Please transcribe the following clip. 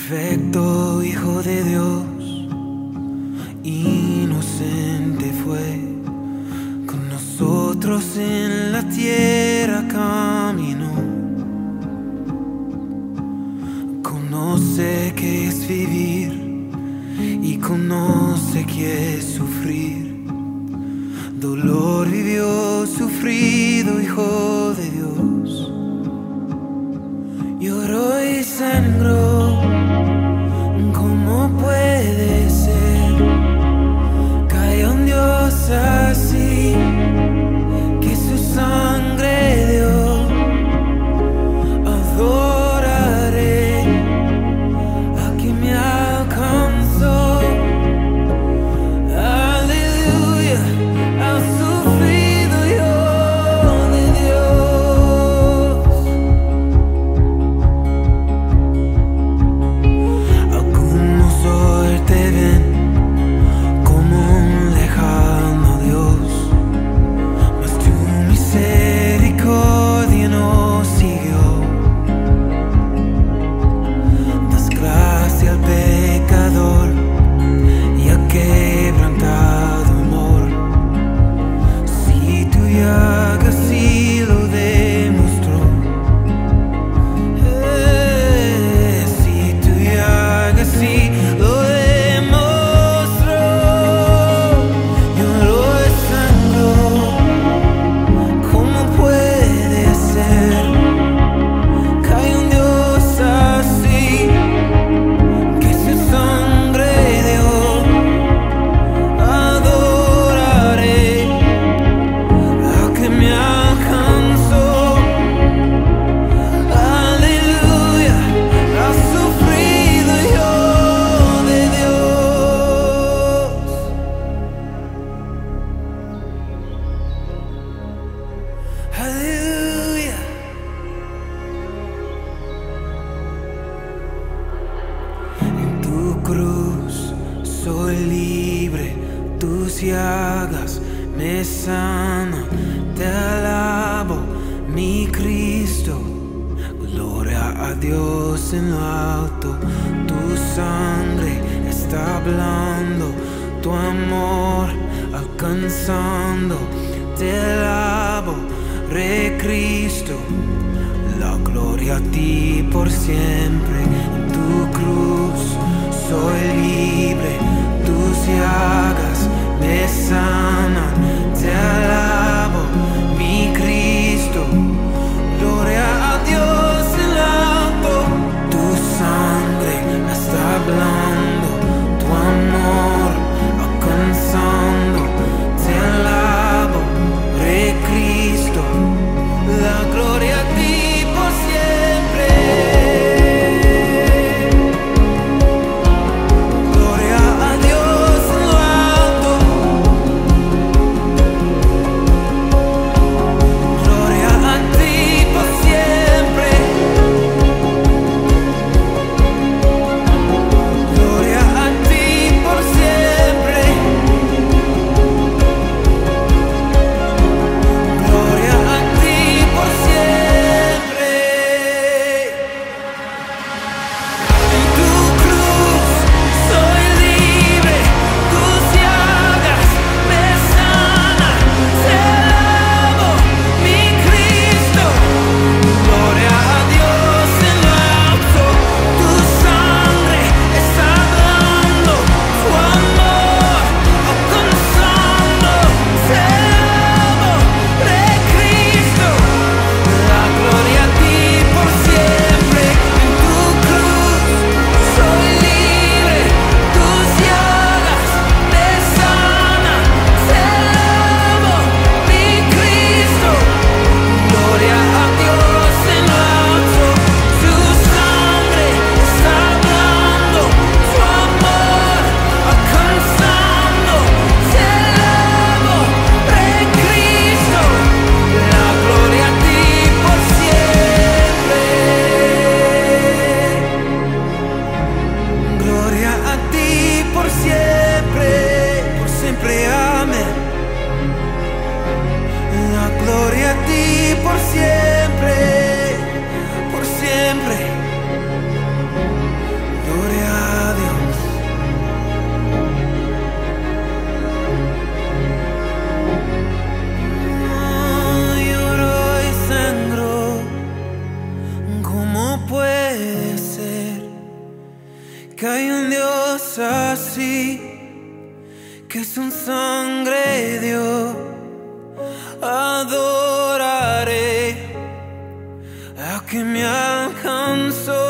perfecto Hijo de Dios, inocente fue, con nosotros en la tierra caminó. Conoce qué es vivir y conoce qué es sufrir. Dolor vivió, sufrido, Hijo de Dios. Lloró y sangró, ¿cómo puede ser? Cayó un Dios así, que su sangre dio. Adoraré a quien me alcanzó. Aleluya, ha sufrido Hijo de Dios. Algunos hoy te ven como un lejano Dios, mas tu misericordia nos siguió. Das gracia al pecador y al quebrantado amor. Si tu llaga sí lo demostró, si tu llaga sí lo demostró. Lloró y sangró, ¿cómo puede ser? Cayó un Dios así, que su sangre dio. Adoraré a que me alcanzó. Aleluya, ha sufrido Hijo de Dios. Aleluya. En tu cruz soy libre, tus llagas me sanan. Te alabo, mi Cristo. Gloria a Dios en lo alto. Tu sangre está hablando, tu amor alcanzando. Te alabo, Rey Cristo. La gloria a ti por siempre. En tu cruz soy libre, tus llagas me sanan. Te alabo, mi Cristo. Gloria a Dios en lo alto. Tu sangre me está hablando, tu amor alcanzando. Te alabo, Rey Cristo. La gloria a ti por siempre. Gloria a Dios en lo alto. sangre dio, adoraré a que me alcanzó